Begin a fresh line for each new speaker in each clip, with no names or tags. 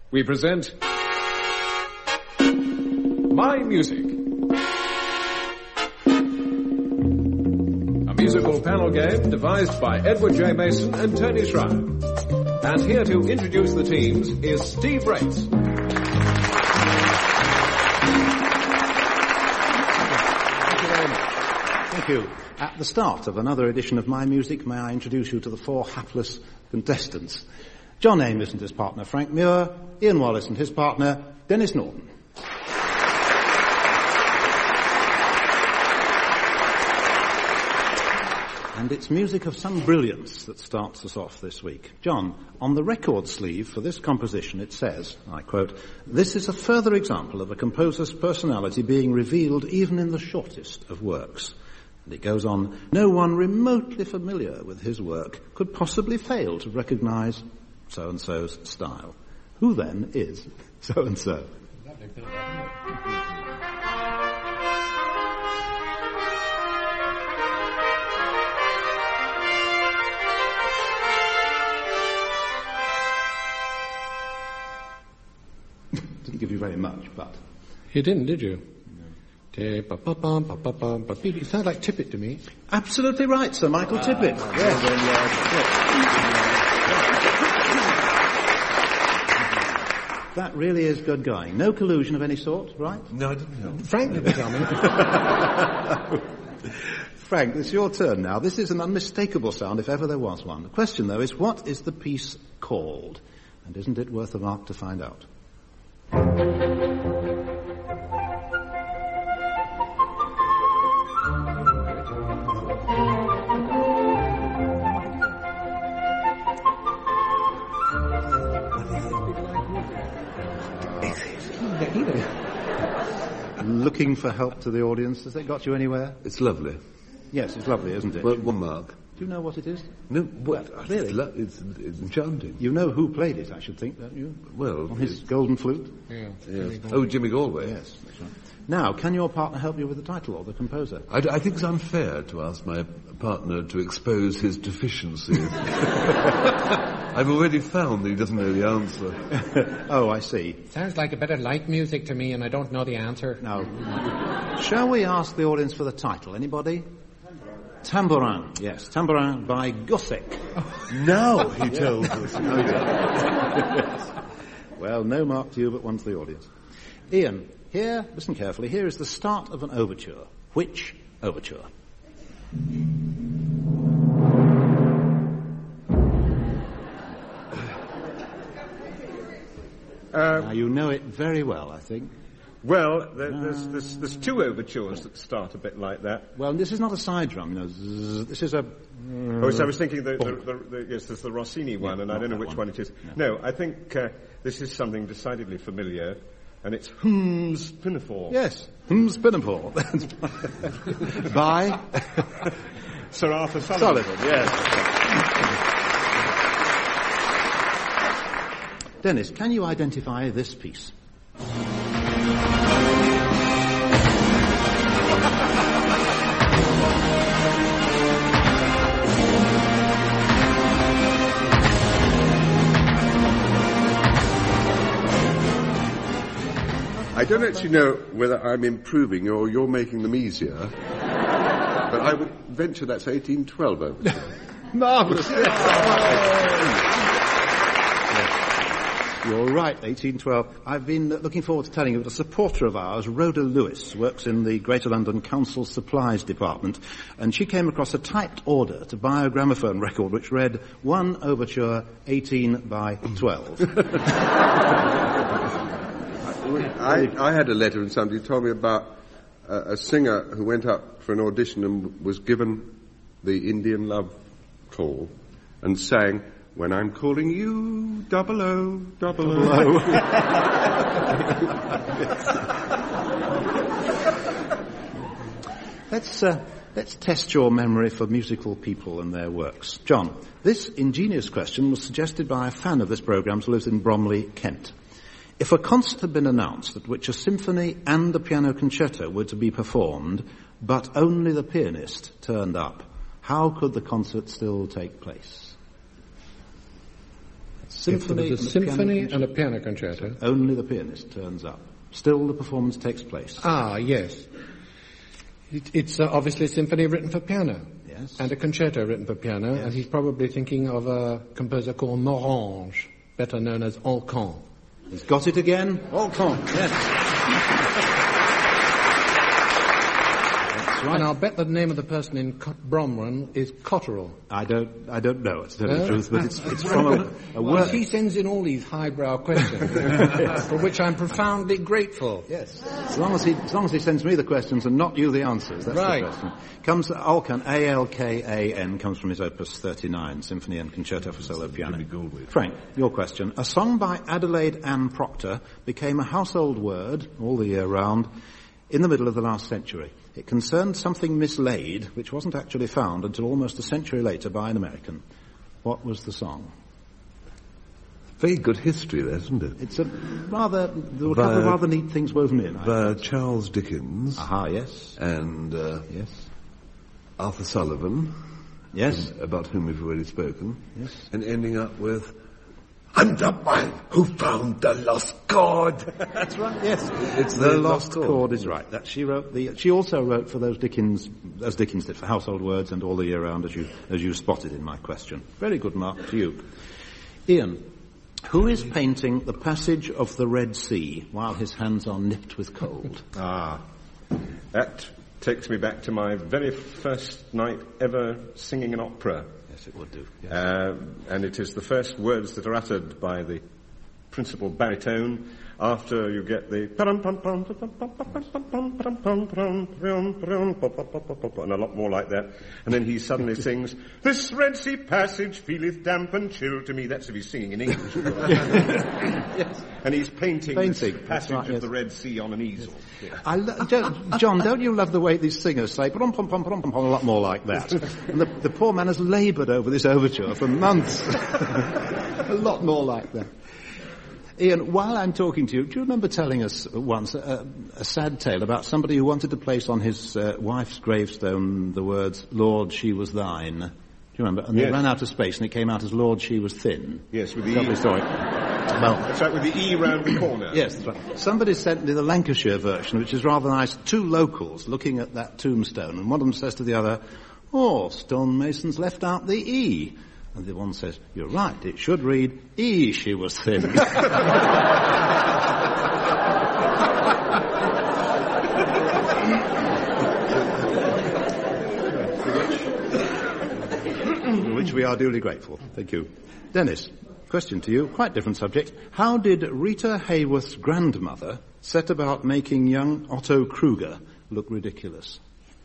we present My Music. A musical panel game devised by Edward J. Mason and Tony Schreier. And here to introduce the teams is Steve Race.
Thank you. At the start of another edition of My Music, may I introduce you to the four hapless contestants. John Amos and his partner, Frank Muir, Ian Wallace and his partner, Dennis Norton. And it's music of some brilliance that starts us off this week. John, on the record sleeve for this composition it says, I quote, "This is a further example of a composer's personality being revealed even in the shortest of works." And it goes on, "No one remotely familiar with his work could possibly fail to recognize so-and-so's style." Who then is so-and-so? Didn't give you very much, but...
You didn't, did you? No. It sounds like Tippett to me.
Absolutely right, Sir Michael Tippett. That really is good going. No collusion of any sort, right?
No, I didn't know.
Frank didn't tell me.
Frank, it's your turn now. This is an unmistakable sound if ever there was one. The question, though, is what is the piece called? And isn't it worth a mark to find out? Looking for help to the audience. Has it got you anywhere?
It's lovely.
Yes, it's lovely, isn't it?
Well, one mark.
Do you know what it is?
No, what?
Really?
It's enchanting.
You know who played it, I should think, don't you?
Well...
On his golden flute?
Yeah.
Yes. Oh, Jimmy Galway.
Yes, that's right. Now, can your partner help you with the title or the composer?
I think it's unfair to ask my partner to expose his deficiencies. I've already found that he doesn't know the answer.
Oh, I see.
Sounds like a bit of light music to me, and I don't know the answer.
Now, shall we ask the audience for the title? Anybody? Tambourin, yes. Tambourin by Gossec.
Now he tells us.
Well, no mark to you, but one to the audience. Ian, here, listen carefully, here is the start of an overture. Which overture? Now, you know it very well, I think.
Well, there's two overtures that start a bit like that.
Well, this is not a side drum, you know. This is a...
Oh, so I was thinking yes, there's the Rossini one, and I don't know which one it is. No, I think this is something decidedly familiar, and it's Hms Pinafore.
Yes, Hms Pinafore. By?
Sir Arthur Sullivan.
Yes. Dennis, can you identify this piece?
I don't actually know whether I'm improving or you're making them easier, but I would venture that's 1812 overture.
Marvellous! You're right, 1812. I've been looking forward to telling you that a supporter of ours, Rhoda Lewis, works in the Greater London Council Supplies Department, and she came across a typed order to buy a gramophone record which read 1 overture 18 by 12.
I had a letter and somebody told me about a singer who went up for an audition and was given the Indian love call and sang, "When I'm calling you, 00, 00."
Let's test your memory for musical people and their works. John, this ingenious question was suggested by a fan of this programme who lives in Bromley, Kent. If a concert had been announced at which a symphony and a piano concerto were to be performed, but only the pianist turned up, how could the concert still take place? Symphony,
If there was a symphony and a piano concerto.
Only the pianist turns up. Still, the performance takes place.
Ah, yes. It's obviously a symphony written for piano.
Yes.
And a concerto written for piano,
Yes.
and he's probably thinking of a composer called Morange, better known as Alcan.
He's got it again. Alcan. Yes. That's right.
And I'll bet the name of the person in Bromran is Cotterell.
I don't know, to tell you the
No?
truth, but it's from a
Well,
word.
he sends in all these highbrow questions, for which I'm profoundly grateful.
Yes. As long as he sends me the questions and not you the answers, that's
Right.
the question. Comes Alcan, A-L-K-A-N, comes from his Opus 39, Symphony and Concerto for Solo Piano. Frank, your question. A song by Adelaide Ann Proctor became a household word all the year round in the middle of the last century. It concerned something mislaid, which wasn't actually found until almost a century later by an American. What was the song?
Very good history there, isn't it?
It's there were a couple of rather neat things woven in.
By Charles Dickens.
Aha, yes.
And
Yes.
Arthur Sullivan.
Yes.
About whom we've already spoken.
Yes.
And ending up with, "I'm the man who found the lost chord."
That's right, yes.
It's
The
the
Lost
Lost
Chord is right. That she also wrote for those Dickens, as Dickens did, for household words and all the year round, as you spotted in my question. Very good mark to you. Ian, who is painting the passage of the Red Sea while his hands are nipped with cold?
Ah, that takes me back to my very first night ever singing an opera.
Yes, it would do. Yes.
And it is the first words that are uttered by the principal baritone after you get the and a lot more like that. And then he suddenly sings, "This Red Sea passage feeleth damp and chill to me." That's if he's singing in English.
Yes.
And he's painting this
That's
passage
right,
of
yes.
the Red Sea on an easel.
John, don't you love the way these singers say pom pom pom pom pom a lot more like that? And the poor man has laboured over this overture for months. A lot more like that. Ian, while I'm talking to you, do you remember telling us once a sad tale about somebody who wanted to place on his wife's gravestone the words, "Lord, she was thine"? Do you remember? And they
Yes.
ran out of space and it came out as "Lord, she was thin."
Yes, with the
Lovely
E.
story. Well,
That's right, with the E round the corner.
yes, that's right. Somebody sent me the Lancashire version, which is rather nice. Two locals looking at that tombstone, and one of them says to the other, "Oh, stonemasons left out the E." And the one says, "You're right, it should read, E, she was thin." For which we are duly grateful. Thank you. Dennis, question to you, quite different subject. How did Rita Hayworth's grandmother set about making young Otto Kruger look ridiculous?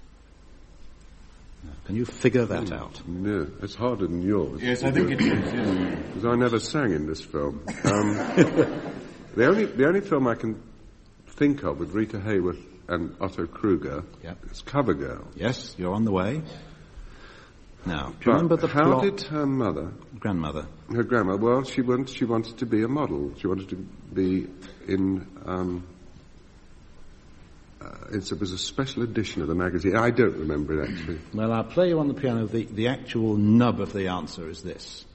Can you figure that out?
No, it's harder than yours.
Yes, I think it is.
Because I never sang in this film. The only film I can think of with Rita Hayworth and Otto Kruger is Covergirl.
Yes, you're on the way. Now, do you
But
remember the
how
plot?
did her
Grandmother.
her grandma, well, she wanted to be a model. She wanted to be in, it was a special edition of the magazine. I don't remember it, actually.
Well, I'll play you on the piano. The actual nub of the answer is this.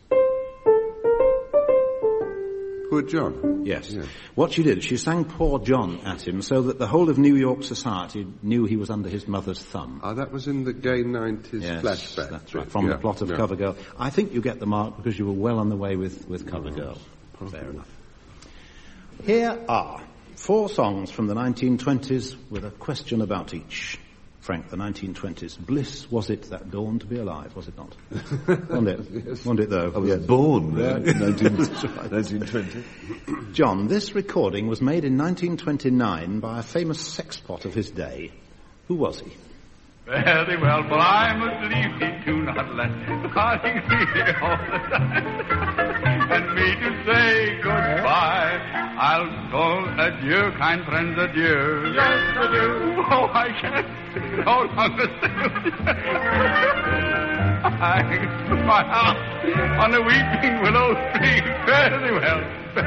Poor John.
Yes.
Yeah.
What she did, she sang Poor John at him so that the whole of New York society knew he was under his mother's thumb.
That was in the gay 90s
Yes,
flashback.
that's right, from the plot of Covergirl. I think you get the mark because you were well on the way with Covergirl. Fair enough. Here are 4 songs from the 1920s with a question about each. Frank, the 1920s. Bliss was it that dawned to be alive, was it not? Wasn't it?
Yes.
Wasn't it though?
I was born in 1920.
John, this recording was made in 1929 by a famous sexpot of his day. Who was he?
Very well, but I must leave thee, do not let the party be here all the time. And me to say goodbye, I'll go adieu, kind friends, adieu. Yes, adieu. Oh, I can't no longer stay with you. I put my house on a weeping willow tree. Very well,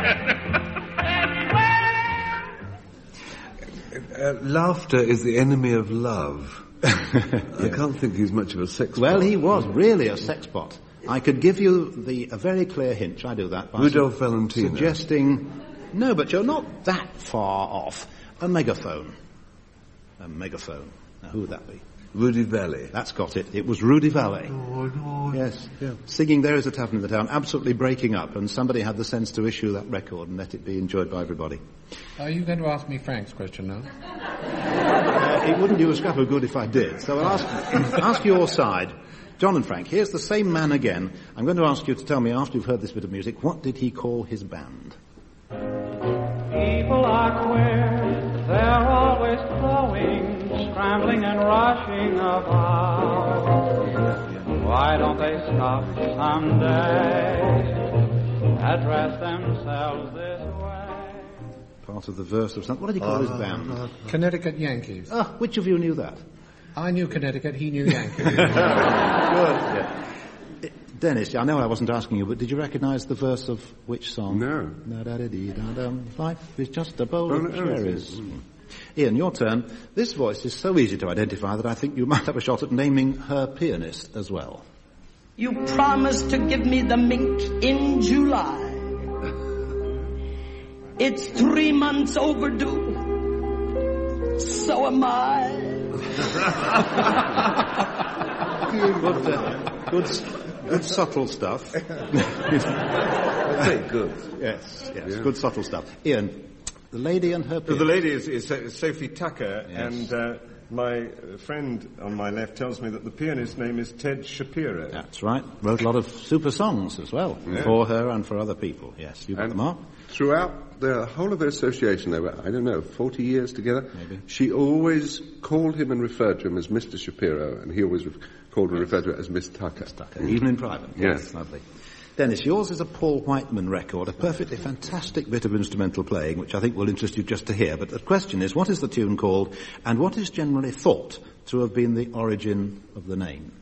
very well.
Laughter is the enemy of love. I can't think he's much of a sex
Well,
pot.
he was really a sexpot. I could give you a very clear hint. Shall I do that?
Rudolph Valentino.
Suggesting... No, but you're not that far off. A megaphone. A megaphone. Now, who would that be?
Rudy Valley.
That's got it. It was Rudy Valley.
Oh,
yes. Yeah. Singing There Is a Tavern in the Town, absolutely breaking up, and somebody had the sense to issue that record and let it be enjoyed by everybody.
Are you going to ask me Frank's question now?
It wouldn't do a scrap of good if I did. So I'll ask your side. John and Frank, here's the same man again. I'm going to ask you to tell me, after you've heard this bit of music, what did he call his band?
People are queer, they're always flowing, scrambling and rushing about. Why don't they stop someday, address themselves this way?
Part of the verse of something. What did he call his band?
Connecticut Yankees.
Ah, which of you knew that?
I knew Connecticut, he knew Yankees.
Good. Yeah. Dennis, I know I wasn't asking you, but did you recognise the verse of which song?
No.
Life is just a bowl of cherries. Ian, your turn. This voice is so easy to identify that I think you might have a shot at naming her pianist as well.
You promised to give me the mink in July. It's 3 months overdue. So am I.
Good subtle stuff.
Very good.
Yes, good subtle stuff. Ian, the lady and her pianist.
The lady is Sophie Tucker,
yes.
and my friend on my left tells me that the pianist's name is Ted Shapiro.
That's right. Wrote a lot of super songs as well, for her and for other people. Yes, you got them up.
Throughout the whole of their association, they were, 40 years together.
Maybe.
She always called him and referred to him as Mr. Shapiro, and he always called and referred to her as Miss Tucker.
Miss Tucker, even in private.
Yes.
Lovely. Dennis, yours is a Paul Whiteman record, a perfectly fantastic bit of instrumental playing, which I think will interest you just to hear. But the question is, what is the tune called, and what is generally thought to have been the origin of the name?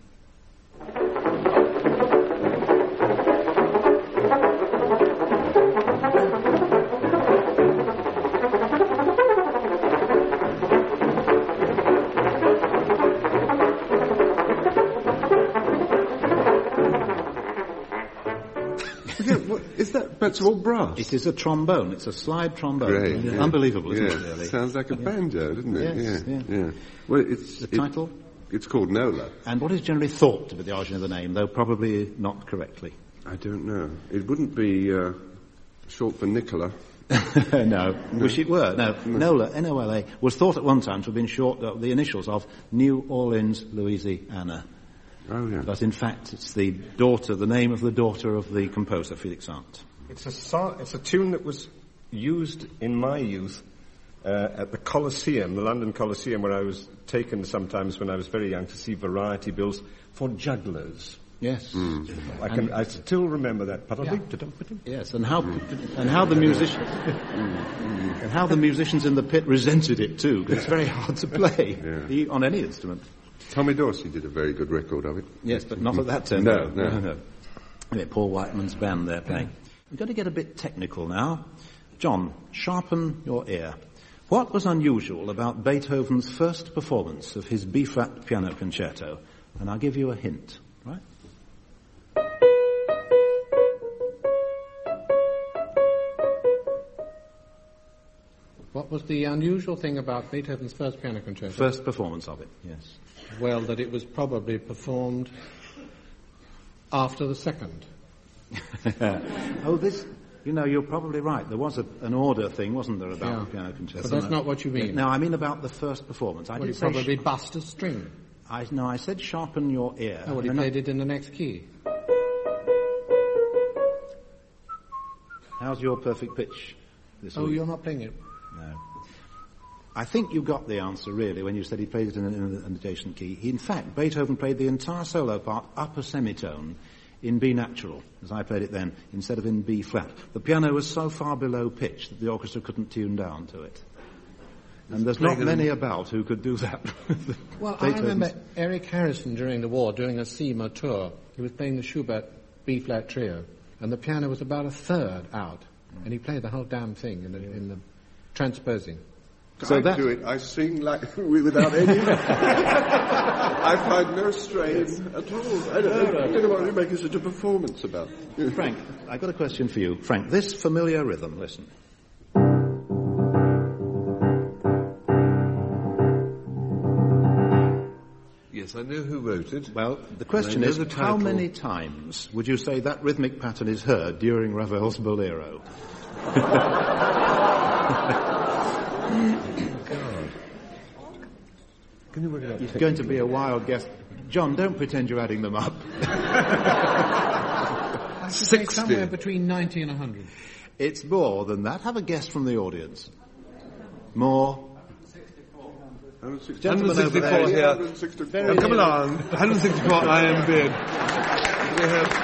That's all brass.
It is a trombone. It's a slide trombone.
Great, yeah.
Unbelievable, isn't
it?
Really?
Sounds like a banjo, doesn't it?
Yes,
yeah. Well, it's
the title.
It's called Nola.
And what is generally thought to be the origin of the name, though probably not correctly?
I don't know. It wouldn't be short for Nicola.
No, wish it were. No, Nola, N-O-L-A, was thought at one time to have been short, the initials of New Orleans, Louisiana.
Oh, yeah.
But in fact, it's the name of the daughter of the composer, Felix Arndt.
It's a tune that was used in my youth at the Colosseum, the London Colosseum, where I was taken sometimes when I was very young to see variety bills for jugglers.
Yes.
I still remember that.
Yeah. Yes, and how the musicians in the pit resented it too, because it's very hard to play on any instrument.
Tommy Dorsey did a very good record of it.
Yes, but not at that time.
No.
Anyway, Paul Whiteman's band there playing. We're going to get a bit technical now. John, sharpen your ear. What was unusual about Beethoven's first performance of his B-flat piano concerto? And I'll give you a hint, right?
What was the unusual thing about Beethoven's first piano concerto?
First performance of it, yes.
Well, that it was probably performed after the second.
You're probably right. There was an order thing, wasn't there, about the piano concerto?
But that's not what you mean.
No, I mean about the first performance.
He probably bust a string.
I said sharpen your ear.
Oh, he played it in the next key.
How's your perfect pitch this week?
Oh, you're not playing it?
No. I think you got the answer, really, when you said he played it in an adjacent key. In fact, Beethoven played the entire solo part upper semitone in B natural, as I played it then, instead of in B flat. The piano was so far below pitch that the orchestra couldn't tune down to it. And there's not many about who could do that.
Well, I remember Eric Harrison during the war doing a CIMA tour. He was playing the Schubert B-flat trio, and the piano was about a third out, and he played the whole damn thing in the transposing.
I do it. I sing like without any. I find no strain at all. I don't know what you're making such a performance about.
Frank, I've got a question for you. Frank, this familiar rhythm, listen.
Yes, I know who wrote it.
Well, the question is, how many times would you say that rhythmic pattern is heard during Ravel's Bolero?
Can you work it out?
It's going to be a wild guess. John, don't pretend you're adding them up.
I should say
60.
somewhere between 90 and 100.
It's more than that. Have a guess from the audience. More.
164 here.
164.
Come along. 164 iron bid. We have...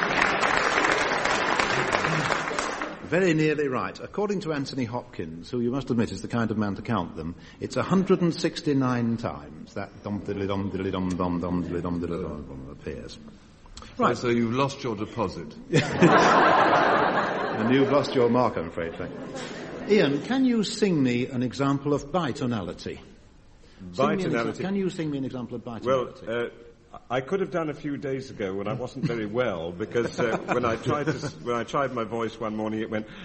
Very nearly right. According to Anthony Hopkins, who you must admit is the kind of man to count them, it's 169 times that dom-diddly-dom-diddly-dom-dom-diddly-dom-dom appears.
Right, so you've lost your deposit.
And you've lost your mark, I'm afraid, Frank. Ian, can you sing me an example of bitonality?
Bitonality.
Can you sing me an example of bitonality?
Well, I could have done a few days ago when I wasn't very well, because when I tried my voice one morning, it went.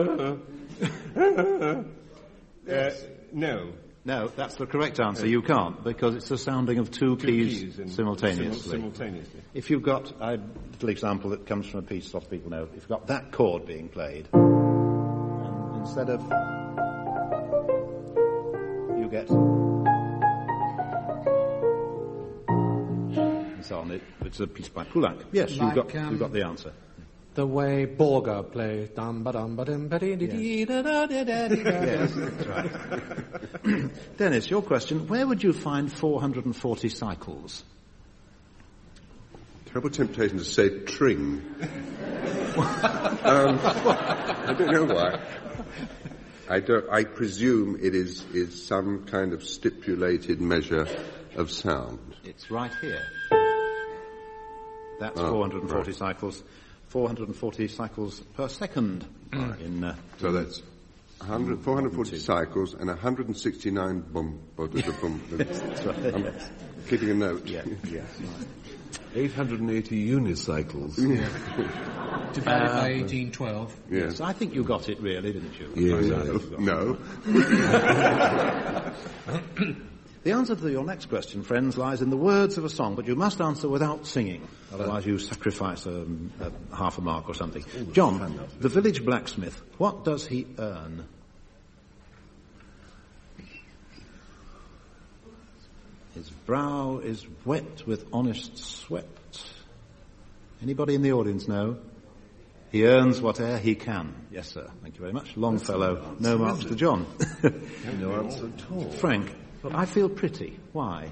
No.
No, that's the correct answer. You can't, because it's the sounding of two keys simultaneously.
Simultaneously.
If you've got a little example that comes from a piece lots of people know, if you've got that chord being played, instead of you get and so on. It's a piece by Poulenc. Yes,
Like,
you've got the answer.
The way Borger plays dum ba dum ba dum ba dee dee da da da da da.
Yes, that's right. Dennis, your question, where would you find 440 cycles?
Terrible temptation to say tring. I don't know why. I presume it is some kind of stipulated measure of sound.
It's right here. That's 440 cycles. 440 cycles per second.
So that's 440 cycles and 169 boom.
That's right.
I'm keeping a note.
Yeah.
880 unicycles.
Divided by 1812.
Yes.
So I think you got it really, didn't you?
Yes.
No.
The answer to your next question, friends, lies in the words of a song, but you must answer without singing. Otherwise you sacrifice half a mark or something. John, the village blacksmith, what does he earn? His brow is wet with honest sweat. Anybody in the audience know? He earns whate'er he can. Yes, sir. Thank you very much. Longfellow. No marks to John.
No answer at all.
Frank, I feel pretty. Why?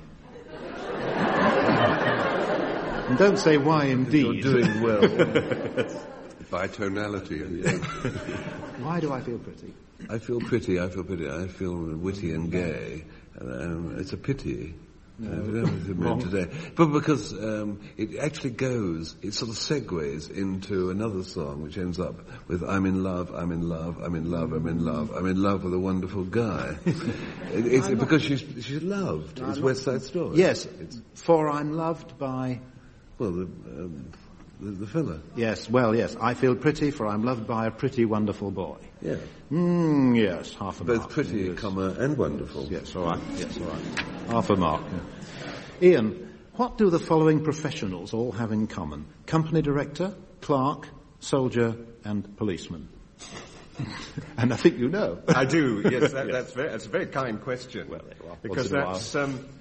And don't say why indeed.
You're doing well.
Bitonality.
Why do I feel pretty?
I feel pretty. I feel witty and gay. It's a pity. Today. But because it actually it sort of segues into another song which ends up with I'm in love, I'm in love, I'm in love, I'm in love, I'm in love with a wonderful guy. It's because she's loved. It's West Side Story.
Yes, for I'm loved by...
Well, the fella.
Yes, well, yes. I feel pretty for I'm loved by a pretty wonderful boy.
Yeah.
Yes, half a mark.
Both pretty, comma, and wonderful.
Yes, all right. Half a mark. Yeah. Ian, what do the following professionals all have in common? Company director, clerk, soldier, and policeman. And I think you know.
I do, yes. That's a very kind question.
Well,
because that's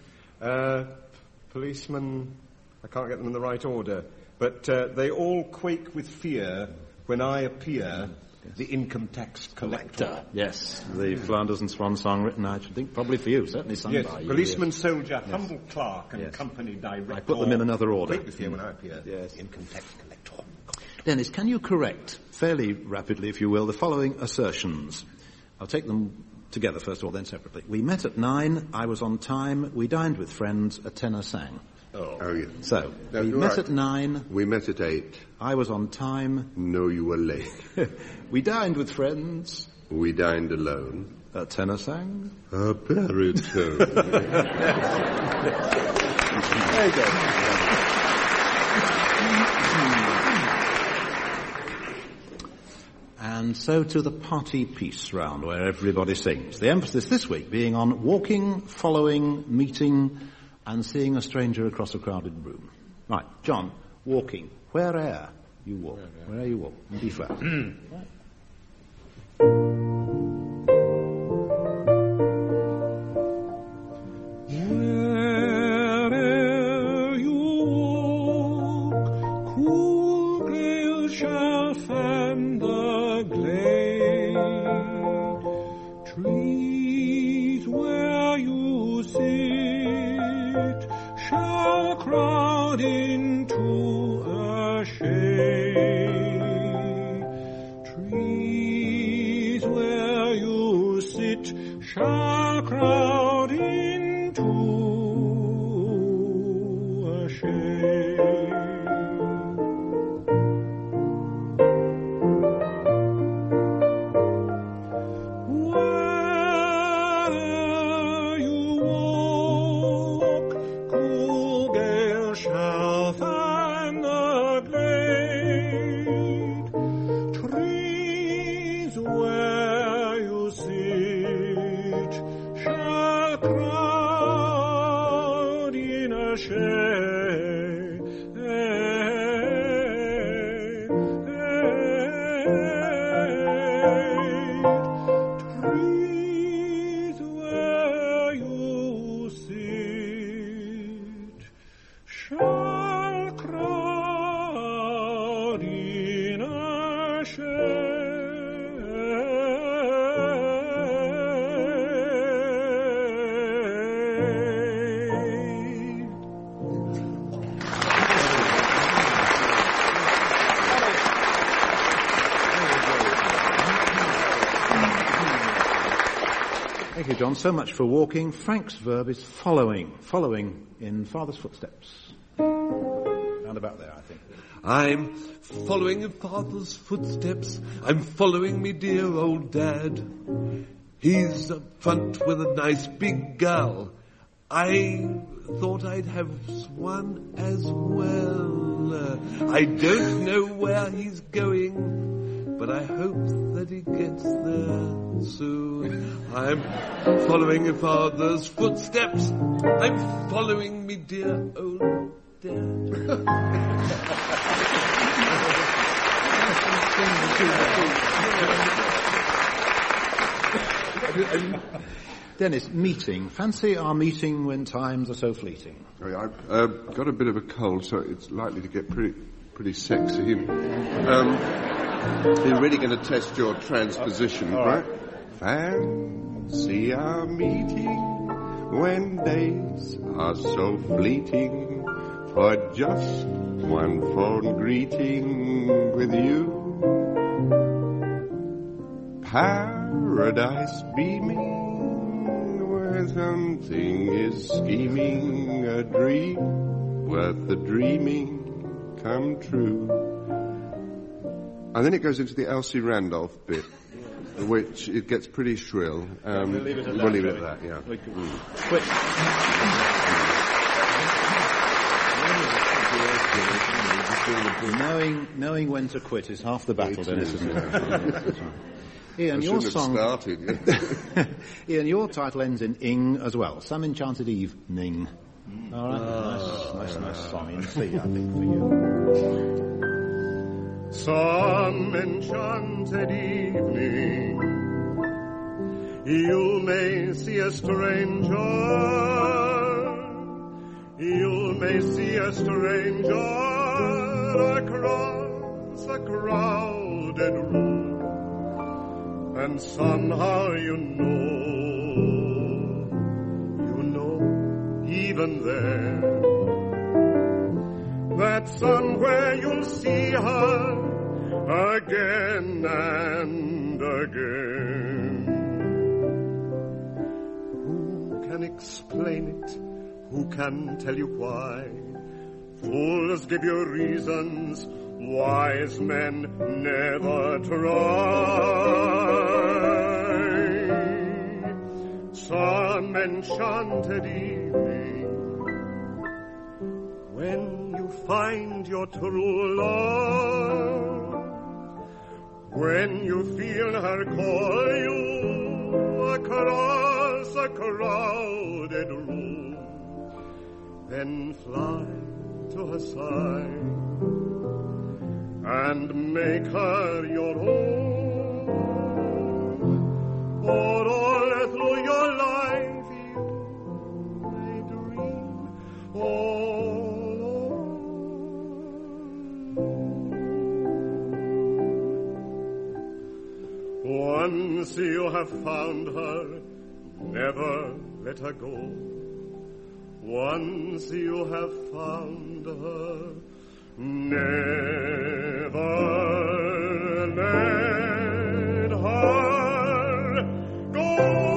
policemen, I can't get them in the right order, but they all quake with fear when I appear, the income tax collector.
Yes, the Flanders and Swan song written, I should think, probably for you, certainly sung by you.
Policeman, soldier, humble clerk, and company director.
I put them in another order.
Quake with fear when I appear, the income tax collector.
Dennis, can you correct, fairly rapidly if you will, the following assertions? I'll take them together first of all, then separately. We met at 9, I was on time, we dined with friends, a tenor sang.
Oh, yes.
So, we met at 9.
We met at 8.
I was on time.
No, you were late.
We dined with friends.
We dined alone.
A tenor sang?
A baritone.
There you go. And so to the party piece round, where everybody sings. The emphasis this week being on walking, following, meeting, and seeing a stranger across a crowded room. Right, John, walking. Where you walk? Where you walk? In B flat. Thank you, John. So much for walking. Frank's verb is following in Father's footsteps. Round about there, I think.
I'm following in Father's footsteps. I'm following me dear old Dad. He's up front with a nice big gal. I thought I'd have one as well. I don't know where he's going, but I hope that he gets there soon. I'm following in Father's footsteps. I'm following me dear old Dad.
Dennis, meeting. Fancy our meeting when times are so fleeting.
I've got a bit of a cold, so it's likely to get pretty sexy. You're really going to test your transposition, right? Fancy our meeting when days are so fleeting, for just one phone greeting with you. Paradise beaming, where something is scheming, a dream worth the dreaming come true. And then it goes into the Elsie Randolph bit, which it gets pretty shrill.
We'll leave it at that.
We'll leave it at that, yeah.
Knowing when to quit is half the battle, Dennis, isn't it? Ian, your song
started.
Ian, your title ends in ing as well. Some Enchanted Evening. All right, nice song in C, I think, for you.
Some enchanted evening, you may see a stranger. You may see a stranger across a crowded room. And somehow you know, even there, that somewhere you'll see her again and again. Who can explain it? Who can tell you why? Fools give you reasons, wise men never try. Some enchanted evening, when you find your true love, when you feel her call you across a crowded room, then fly to her side and make her your own. For all through your life you may dream all alone. Once you have found her, never let her go. Once you have found her, never let her go.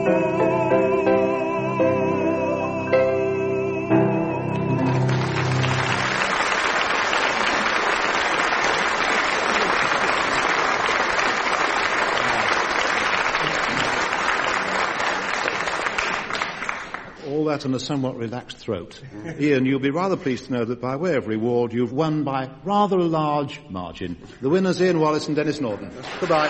All that and a somewhat relaxed throat. Ian, you'll be rather pleased to know that by way of reward, you've won by rather a large margin. The winners, Ian Wallace and Dennis Norton. Goodbye.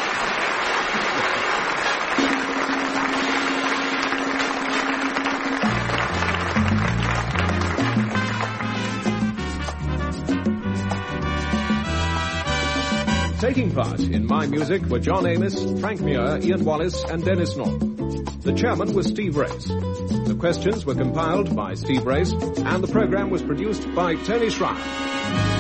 Taking part in My Music were John Amos, Frank Muir, Ian Wallace and Dennis Norton. The chairman was Steve Race. The questions were compiled by Steve Race, and the program was produced by Tony Schreier.